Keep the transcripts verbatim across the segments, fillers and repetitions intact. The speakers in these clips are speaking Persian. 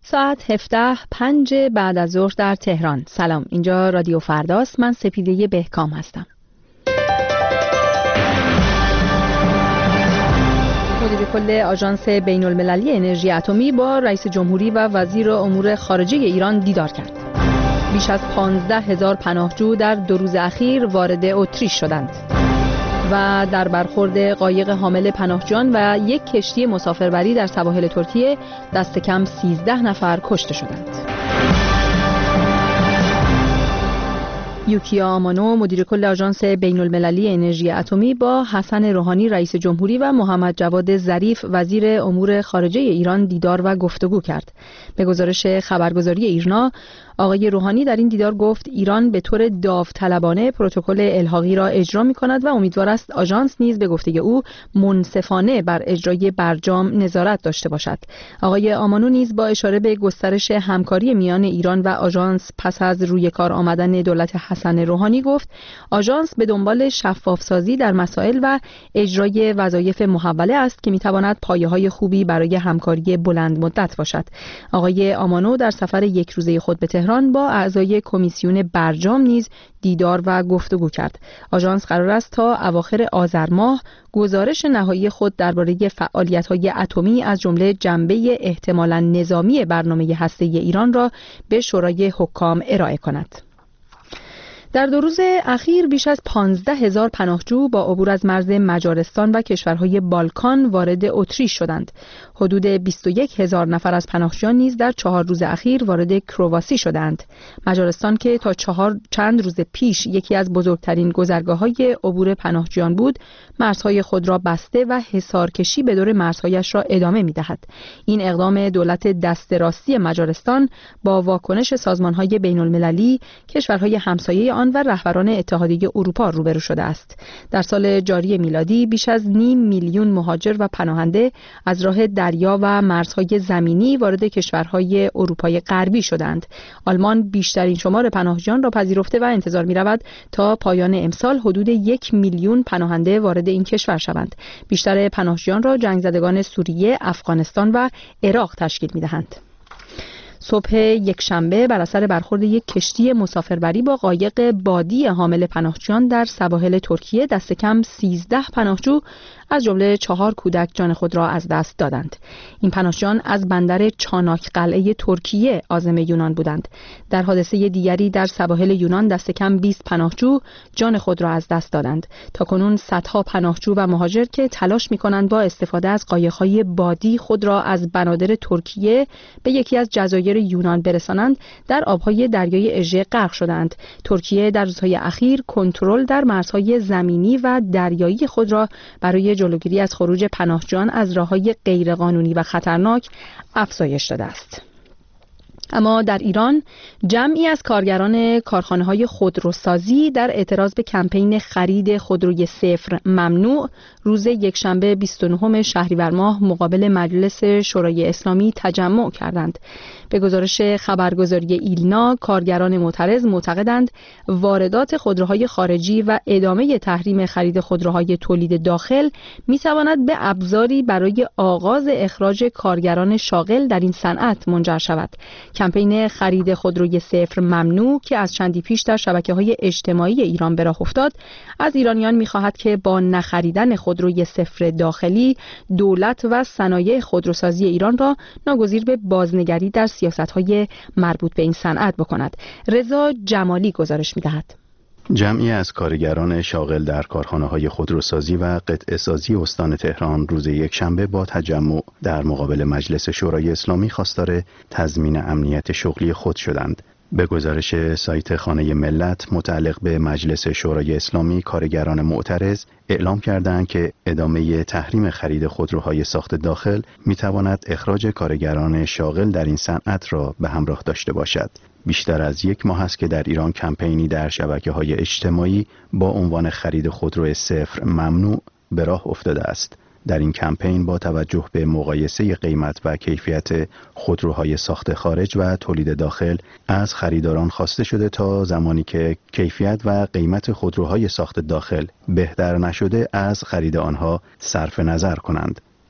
ساعت هفده پنج بعد از ظهر در تهران. سلام، اینجا رادیو فرداست. من سپیده بهکام هستم. مدیر کل آژانس بین المللی انرژی اتمی با رئیس جمهوری و وزیر امور خارجه ایران دیدار کرد. بیش از پانزده هزار پناهجو در دو روز اخیر وارد اتریش شدند و در برخورد قایق حامل پناهجویان و یک کشتی مسافربری در سواحل ترکیه دست کم سیزده نفر کشته شدند. یوکیا آمانو مدیر کل آژانس بین المللی انرژی اتمی با حسن روحانی رئیس جمهوری و محمد جواد ظریف وزیر امور خارجه ایران دیدار و گفتگو کرد. به گزارش خبرگزاری ایرنا، آقای روحانی در این دیدار گفت ایران به طور داوطلبانه پروتکل الحاقی را اجرا می‌کند و امیدوار است آژانس نیز به گفته او منصفانه بر اجرای برجام نظارت داشته باشد. آقای آمانو نیز با اشاره به گسترش همکاری میان ایران و آژانس پس از روی کار آمدن دولت حسن روحانی گفت آژانس به دنبال شفافسازی در مسائل و اجرای وظایف محوله است که می‌تواند پایه‌های خوبی برای همکاری بلند مدت باشد. آقای آمانو در سفر یک روزه خود به تهران با اعضای کمیسیون برجام نیز دیدار و گفتگو کرد. آژانس قرار است تا اواخر آذر ماه گزارش نهایی خود درباره فعالیت‌های اتمی از جمله جنبه احتمالاً نظامی برنامه هسته‌ای ایران را به شورای حکام ارائه کند. در دو روز اخیر بیش از پانزده هزار پناهجو با عبور از مرز مجارستان و کشورهای بالکان وارد اتریش شدند. حدود بیست و یک هزار نفر از پناهجویان نیز در چهار روز اخیر وارد کرواسی شدند. مجارستان که تا چهار چند روز پیش یکی از بزرگترین گذرگاه‌های عبور پناهجویان بود، مرزهای خود را بسته و حصارکشی به دور مرزهایش را ادامه می‌دهد. این اقدام دولت دست راستی مجارستان با واکنش سازمان‌های بین‌المللی، کشورهای همسایه آن و رهبران اتحادیه اروپا روبرو شده است. در سال جاری میلادی بیش از نیم میلیون مهاجر و پناهنده از راه دریا و مرزهای زمینی وارد کشورهای اروپای غربی شدند. آلمان بیشترین شمار پناهجویان را پذیرفته و انتظار می‌رود تا پایان امسال حدود یک میلیون پناهنده وارد این کشور شوند. بیشتر پناهجویان را جنگزدگان سوریه، افغانستان و عراق تشکیل می‌دهند. صبح یکشنبه بر اثر برخورد یک کشتی مسافربری با قایق بادی حامل پناهجویان در سواحل ترکیه دست کم سیزده پناهجو از جمله چهار کودک جان خود را از دست دادند. این پناهجویان از بندر چاناک قلعه ترکیه عازم یونان بودند. در حادثه دیگری در سواحل یونان دست کم بیست پناهجو جان خود را از دست دادند. تاکنون صدها پناهجو و مهاجر که تلاش می‌کنند با استفاده از قایق‌های بادی خود را از بنادر ترکیه به یکی از جزایر یونان برسانند، در آبهای دریای اژه غرق شدند. ترکیه در روزهای اخیر کنترل در مرزهای زمینی و دریایی خود را برای جلوگیری از خروج پناهجویان از راه‌های غیرقانونی و خطرناک افزایش داده است. اما در ایران جمعی از کارگران کارخانه‌های خودروسازی در اعتراض به کمپین خرید خودروی صفر ممنوع روز یکشنبه بیست و نهم شهریور ماه مقابل مجلس شورای اسلامی تجمع کردند. به گزارش خبرگزاری ایلنا، کارگران معترض معتقدند واردات خودروهای خارجی و ادامه تحریم خرید خودروهای تولید داخل می‌تواند به ابزاری برای آغاز اخراج کارگران شاغل در این صنعت منجر شود. کمپین خرید خودروی صفر ممنوع که از چندی پیش در شبکه‌های اجتماعی ایران به راه افتاد، از ایرانیان می‌خواهد که با نخریدن خودروی صفر داخلی دولت و صنایع خودروسازی ایران را ناگزیر به بازنگری در سیاست‌های مربوط به این صنعت بکند. رضا جمالی گزارش می‌دهد. جمعی از کارگران شاغل در کارخانه‌های خودروسازی و قطعه‌سازی استان تهران روز یکشنبه با تجمع در مقابل مجلس شورای اسلامی خواستار تضمین امنیت شغلی خود شدند. به گزارش سایت خانه ملت متعلق به مجلس شورای اسلامی، کارگران معترض اعلام کردند که ادامه تحریم خرید خودروهای ساخت داخل می‌تواند اخراج کارگران شاغل در این صنعت را به همراه داشته باشد. بیشتر از یک ماه است که در ایران کمپینی در شبکه‌های اجتماعی با عنوان خرید خودرو صفر ممنوع به راه افتاده است. در این کمپین با توجه به مقایسه قیمت و کیفیت خودروهای ساخت خارج و تولید داخل از خریداران خواسته شده تا زمانی که کیفیت و قیمت خودروهای ساخت داخل بهتر نشده از خرید آنها صرف نظر کنند.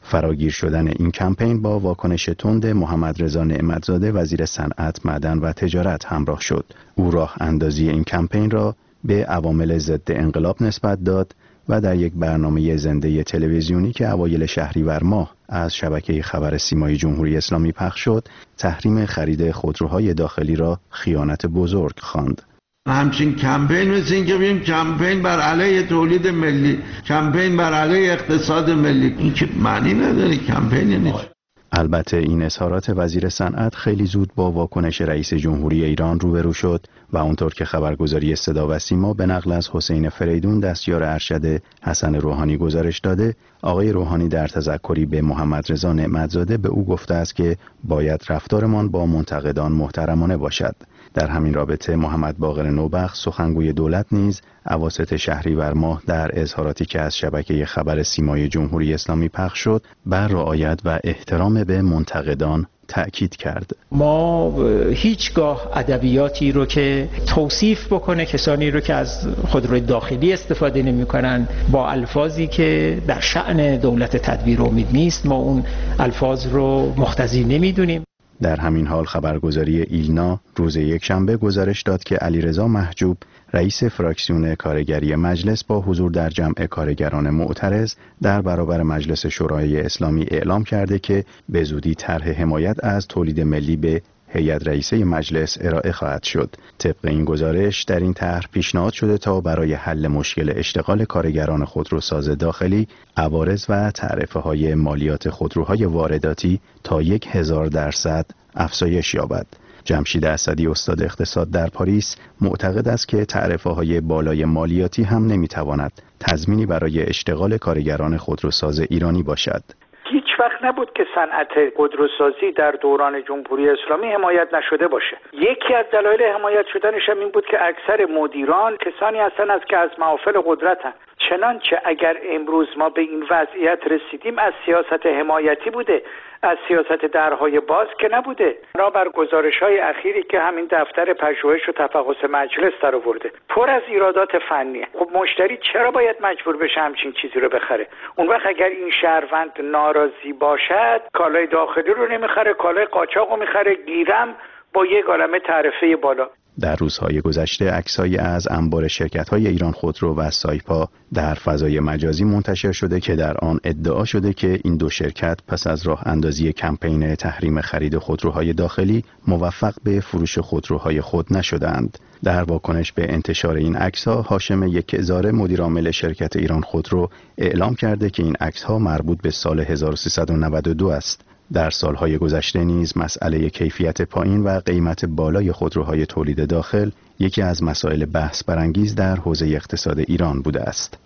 فراگیر شدن این کمپین با واکنش تند محمد رضا نعمتزاده وزیر صنعت، معدن و تجارت همراه شد. او راه اندازی این کمپین را به عوامل ضد انقلاب نسبت داد و در یک برنامه زنده تلویزیونی که اوایل شهریور ماه از شبکه خبر سیمای جمهوری اسلامی پخش شد، تحریم خرید خودروهای داخلی را خیانت بزرگ خواند. همچین کمپین مثل این که بگیم کمپین بر علیه تولید ملی، کمپین بر علیه اقتصاد ملی، این که معنی نداره. کمپین یعنی البته این اظهارات وزیر صنعت خیلی زود با واکنش رئیس جمهوری ایران روبرو شد و اونطور که خبرگزاری صدا و سیما به نقل از حسین فریدون دستیار ارشد حسن روحانی گزارش داده، آقای روحانی در تذکری به محمد رضا نعمتزاده به او گفته است که باید رفتارمان با منتقدان محترمانه باشد. در همین رابطه محمد باقر نوبخت سخنگوی دولت نیز اواسط شهریور ماه در اظهاراتی که از شبکه خبر سیمای جمهوری اسلامی پخش شد بر رعایت و احترام به منتقدان تأکید کرد. ما هیچگاه ادبیاتی رو که توصیف بکنه کسانی رو که از خودروی داخلی استفاده نمی‌کنن با الفاظی که در شأن دولت تدبیر امید نیست، ما اون الفاظ رو مقتضی نمی‌دونیم. در همین حال خبرگزاری ایلنا روز یکشنبه گزارش داد که علیرضا محجوب رئیس فراکسیون کارگری مجلس با حضور در جمع کارگران معترض در برابر مجلس شورای اسلامی اعلام کرده که به زودی طرح حمایت از تولید ملی به هیئت رئیسه مجلس ارائه خواهد شد. طبق این گزارش در این طرح پیشنهاد شده تا برای حل مشکل اشتغال کارگران خودروساز داخلی عوارض و تعرفه‌های مالیات خودروهای وارداتی تا یک هزار درصد افزایش یابد. جمشید اسدی استاد اقتصاد در پاریس معتقد است که تعرفه‌های بالای مالیاتی هم نمی‌تواند تضمینی برای اشتغال کارگران خودروساز ایرانی باشد. هیچ وقت نبود که صنعت خودروسازی در دوران جمهوری اسلامی حمایت نشده باشه. یکی از دلایل حمایت شدنش هم این بود که اکثر مدیران کسانی هستند از که از محافل قدرتن. چنانچه اگر امروز ما به این وضعیت رسیدیم از سیاست حمایتی بوده، از سیاست درهای باز که نبوده. بنابر گزارش‌های اخیری که همین دفتر پژوهش و تفحص مجلس در آورده پر از ایرادات فنیه. خب مشتری چرا باید مجبور بشه همچین چیزی رو بخره؟ اون وقت اگر این شهروند ناراضی باشد کالای داخلی رو نمیخره، کالای قاچاق رو میخره، گیرم با یک عالمه تعرفه بالا. در روزهای گذشته عکسایی از انبار شرکت‌های ایران خودرو و سایپا در فضای مجازی منتشر شده که در آن ادعا شده که این دو شرکت پس از راه اندازی کمپین تحریم خرید خودروهای داخلی موفق به فروش خودروهای خود نشدند. در واکنش به انتشار این عکس‌ها هاشم یکهزاره مدیر عامل شرکت ایران خودرو اعلام کرده که این عکس‌ها مربوط به سال هزار و سیصد و نود و دو است. در سالهای گذشته نیز مسئله کیفیت پایین و قیمت بالای خودروهای تولید داخل یکی از مسائل بحث برانگیز در حوزه اقتصاد ایران بوده است.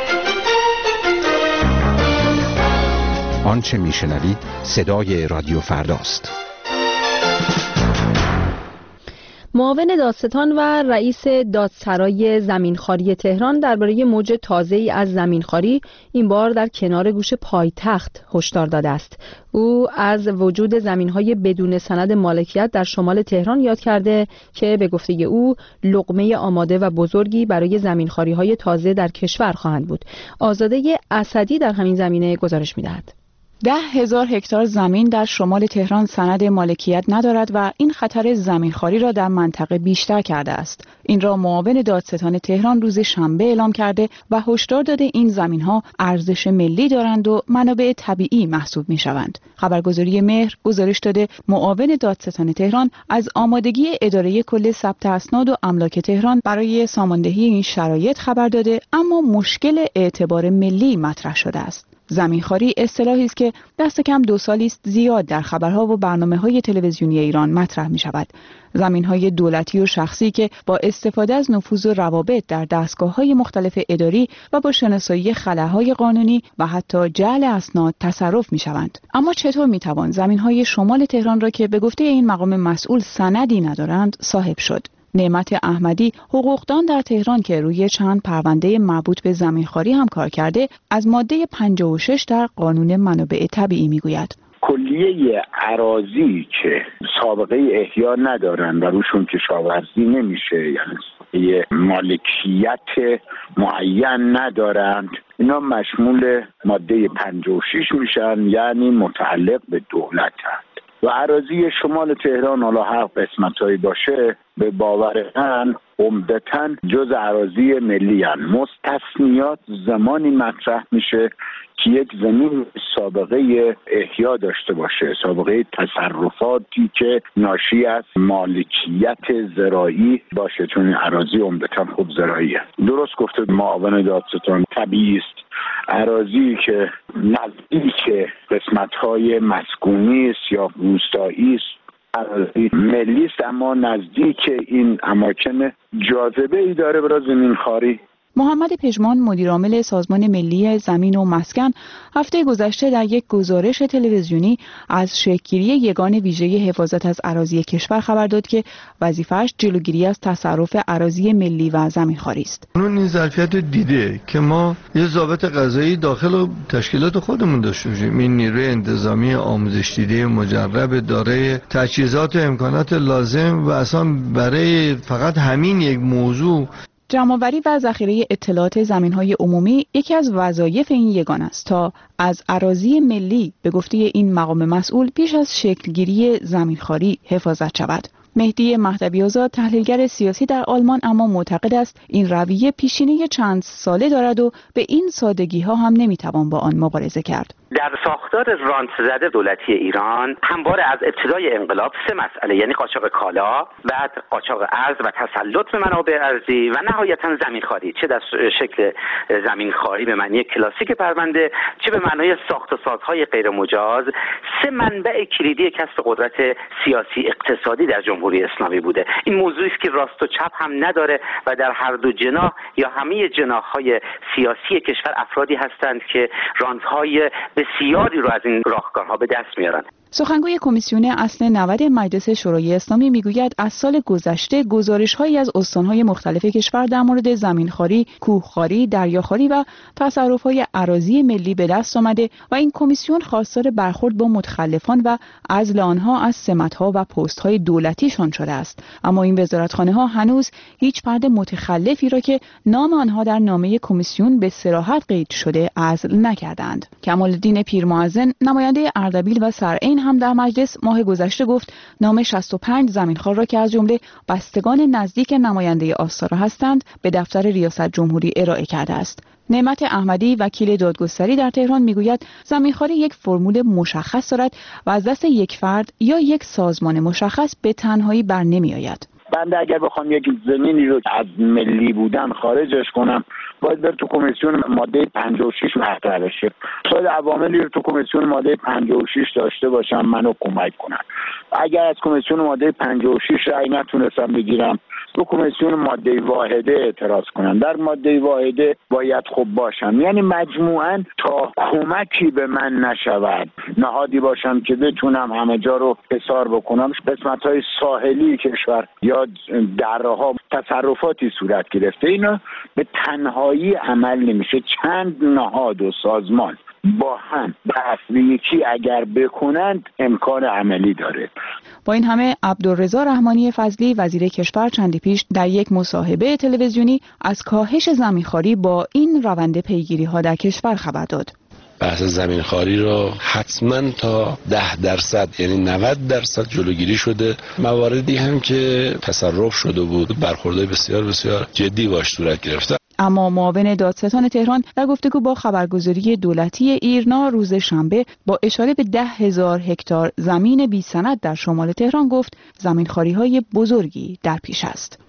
آنچه میشنوید صدای رادیو فرداست. معاون دادستان و رئیس دادسرای زمینخواری تهران درباره موج تازه‌ای از زمینخواری این بار در کنار گوش پایتخت هشدار داده است. او از وجود زمین‌های بدون سند مالکیت در شمال تهران یاد کرده که به گفته او لقمه آماده و بزرگی برای زمینخواری‌های تازه در کشور خواهند بود. آزاده اسدی در همین زمینه گزارش می‌دهد. ده هزار هکتار زمین در شمال تهران سند مالکیت ندارد و این خطر زمینخواری را در منطقه بیشتر کرده است. این را معاون دادستان تهران روز شنبه اعلام کرده و هشدار داده این زمین‌ها ارزش ملی دارند و منابع طبیعی محسوب می‌شوند. خبرگزاری مهر گزارش داده معاون دادستان تهران از آمادگی اداره کل ثبت اسناد و املاک تهران برای ساماندهی این شرایط خبر داده، اما مشکل اعتبار ملی مطرح شده است. زمینخواری اصطلاحی است که دست کم دو سالی است زیاد در خبرها و برنامه‌های تلویزیونی ایران مطرح می‌شود. زمین‌های دولتی و شخصی که با استفاده از نفوذ و روابط در دستگاه‌های مختلف اداری و با شناسایی خلاهای قانونی و حتی جعل اسناد تصرف می‌شوند. اما چطور می‌توان زمین‌های شمال تهران را که به گفته این مقام مسئول سندی ندارند صاحب شد؟ نعمت احمدی حقوقدان در تهران که روی چند پرونده مربوط به زمینخواری هم کار کرده از ماده پنجاه و شش در قانون منابع طبیعی میگوید کلیه اراضی که سابقه احیا ندارن و روشون کشاورزی نمیشه، یعنی حق مالکیت معین ندارند. اینا مشمول ماده پنجاه و شش میشن، یعنی متعلق به دولتند. و اراضی شمال تهران حالا هر قسمتایی باشه به باور من عمدتاً جز اراضی ملی هستند. مستثنیات زمانی مطرح میشه که یک زمین سابقه احیا داشته باشه، سابقه تصرفاتی که ناشی از مالکیت زراعی باشه، چون این اراضی عمدتاً خوب زراعیه. درست گفته معاون دادستان، طبیعی است اراضی که نزدیک قسمت‌های مسکونی است یا روستایی است اراضی ملی است، اما نزدیک این اماکن جاذبه ای داره برای زمینخواری. محمد پژمان مدیرعامل سازمان ملی زمین و مسکن هفته گذشته در یک گزارش تلویزیونی از شکل‌گیری یگان ویژه حفاظت از اراضی کشور خبر داد که وظیفه‌اش جلوگیری از تصرف اراضی ملی و زمینخواری است. اون این ظرفیت دیده که ما یه ضابط قضایی داخل تشکیلات خودمون داشته باشیم. این نیروی انتظامی آموزش دیده مجرب دارای تجهیزات و امکانات لازم و اصلا برای فقط همین یک موضوع جمع‌آوری و ذخیره اطلاعات زمین‌های عمومی یکی از وظایف این یگان است تا از اراضی ملی به گفته این مقام مسئول پیش از شکلگیری زمینخواری حفاظت شود. مهدی مهدوی آزاد تحلیلگر سیاسی در آلمان اما معتقد است این رویه پیشینه چند ساله دارد و به این سادگی‌ها هم نمی‌توان با آن مبارزه کرد. در ساختار رانت زده دولتی ایران همواره از ابتدای انقلاب سه مسئله، یعنی قاچاق کالا، بعد قاچاق ارز و تسلط به منابع ارضی و نهایتاً زمینخواری، چه در شکل زمینخواری به معنی کلاسیک پرونده چه به معنای ساخت و سازهای غیر مجاز، سه منبع کلیدی کسب قدرت سیاسی اقتصادی در جمهوری اسلامی بوده. این موضوعی است که راست و چپ هم نداره و در هر دو جناح یا همه جناح‌های سیاسی کشور افرادی هستند که رانت‌های بسیاری رو از این راهکارها به دست میارن. سخنگوی کمیسیون اصل نود مجلس شورای اسلامی میگوید از سال گذشته گزارش‌هایی از استان‌های مختلف کشور در مورد زمینخواری، کوهخواری، دریاخواری و تصرف‌های اراضی ملی به دست آمده و این کمیسیون خواستار برخورد با متخلفان و عزل آنها از سمت‌ها و پست‌های دولتیشان شده است. اما این وزارتخانه‌ها هنوز هیچ فرد متخلفی را که نام آنها در نامه کمیسیون به صراحت قید شده عزل نکردند. کمال‌الدین پیرمعظم نماینده اردبیل و سرعین هم در مجلس ماه گذشته گفت نام شصت و پنج زمینخوار را که از جمله بستگان نزدیک نماینده آستارا هستند به دفتر ریاست جمهوری ارائه کرده است. نعمت احمدی وکیل دادگستری در تهران میگوید زمینخواری یک فرمول مشخص دارد و از دست یک فرد یا یک سازمان مشخص به تنهایی بر نمی آید. بنده اگر بخوام یک زمینی رو از ملی بودن خارجش کنم باید بر تو کمیسیون ماده پنجاه و شش مطرح بشه. باید عواملی رو تو کمیسیون ماده پنجاه و شش داشته باشم منو کمک کنن. اگر از کمیسیون ماده پنجاه و شش رأی نتونستم بگیرم تو کمیسیون ماده واحده اعتراض کنم. در ماده واحده باید خوب باشم، یعنی مجموعاً تا کمکی به من نشود نهادی باشم که بتونم همه جا رو حصار بکنم. قسمت‌های ساحلی کشور یا دره‌ها تصرفاتی صورت گرفته، اینا به تنهایی عمل نمیشه. چند نهاد و سازمان با هم دست به یکی اگر بکنند امکان عملی داره. با این همه عبدالرضا رحمانی فضلی وزیر کشور چندی پیش در یک مصاحبه تلویزیونی از کاهش زمینخواری با این روند پیگیری‌ها در کشور خبر داد. بحث زمینخواری رو حتما تا ده درصد یعنی نود درصد جلوگیری شده. مواردی هم که تصرف شده بود برخوردهای بسیار بسیار جدی باش صورت گرفته. اما معاون دادستان تهران در گفتگو با خبرگزاری دولتی ایرنا روز شنبه با اشاره به ده هزار هکتار زمین بی سند در شمال تهران گفت زمینخواری‌های بزرگی در پیش است.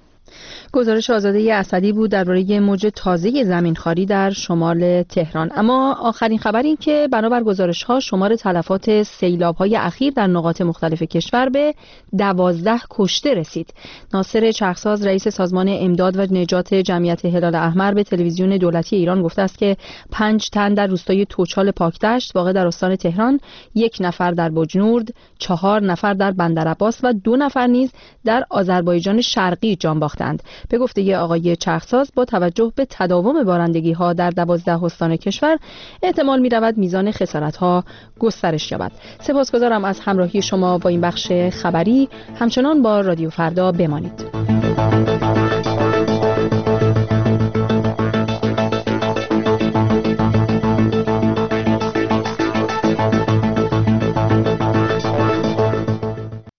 گزارش آزاده اسدی بود درباره موج تازه زمینخواری در شمال تهران. اما آخرین خبر این که بنابر گزارش‌ها شمار تلفات سیلاب‌های اخیر در نقاط مختلف کشور به دوازده کشته رسید. ناصر چرخساز رئیس سازمان امداد و نجات جمعیت هلال احمر به تلویزیون دولتی ایران گفته است که پنج تن در روستای توچال پاکدشت واقع در استان تهران، یک نفر در بجنورد، چهار نفر در بندرعباس و دو نفر نیز در آذربایجان شرقی جان باختند. به گفته آقای چرخساز با توجه به تداوم بارندگی‌ها در دوازده استان کشور احتمال می‌رود میزان خسارت‌ها گسترش یابد. سپاسگزارم از همراهی شما با این بخش خبری. همچنان با رادیو فردا بمانید.